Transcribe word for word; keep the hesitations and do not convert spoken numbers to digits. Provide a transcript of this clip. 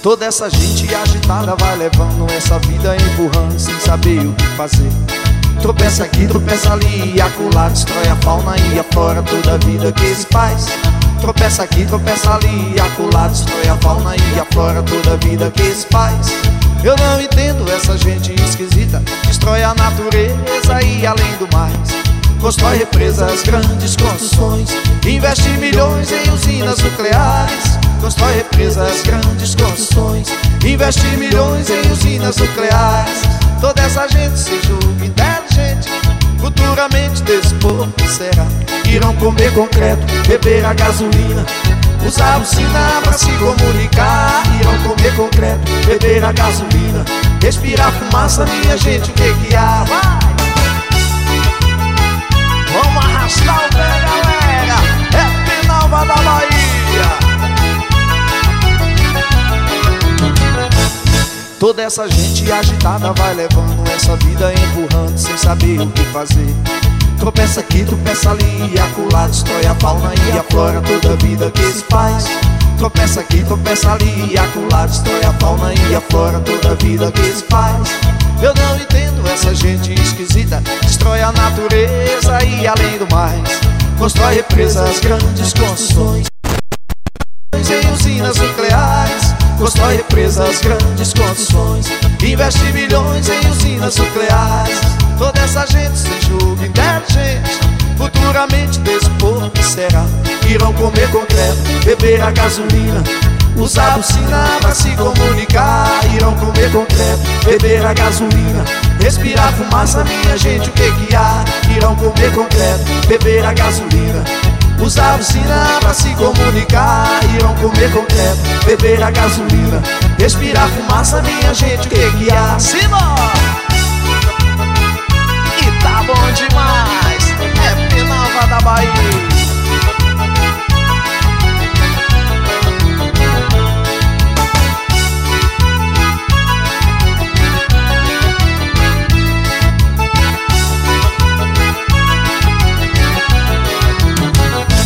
Toda essa gente agitada vai levando essa vida empurrando sem saber o que fazer. Tropeça aqui, tropeça ali e acolá, destrói a fauna e a flora, toda a vida que se faz. Tropeça aqui, tropeça ali e acolá, destrói a fauna e a flora, toda a vida que se faz. Eu não entendo essa gente esquisita, destrói a natureza e além do mais constrói represas, grandes construções, investe milhões em usinas nucleares. Constrói represas, grandes construções, investe milhões em usinas nucleares. Toda essa gente se julga inteligente, futuramente desse povo será. Irão comer concreto, beber a gasolina, usar o sinal para se comunicar. Irão comer concreto, beber a gasolina, respirar fumaça, minha gente, o que que há? Vai! Vamos arrastar o pé, galera, é Pinalva da Bahia. Toda essa gente agitada vai levando essa vida empurrando sem saber o que fazer. Tropeça aqui, tropeça ali e acolá, destrói a fauna e a flora, toda a vida que se faz. Tropeça aqui, tropeça ali e acolá, destrói a fauna e a flora, toda a vida que se faz. Eu não entendo essa gente esquisita, destrói a natureza e além do mais constrói represas, grandes construções em usinas nucleares. Constrói represas, grandes construções, investe bilhões em usinas nucleares. Toda essa gente se julga inteligente, futuramente desse povo que será. Irão comer concreto, beber a gasolina, usar o sinal para se comunicar. Irão comer concreto, beber a gasolina, respirar fumaça, minha gente, o que que há? Irão comer concreto, beber a gasolina, usar o sinal para se comunicar. Irão comer concreto, beber a gasolina, respirar fumaça, minha gente, o que que há? Simbora!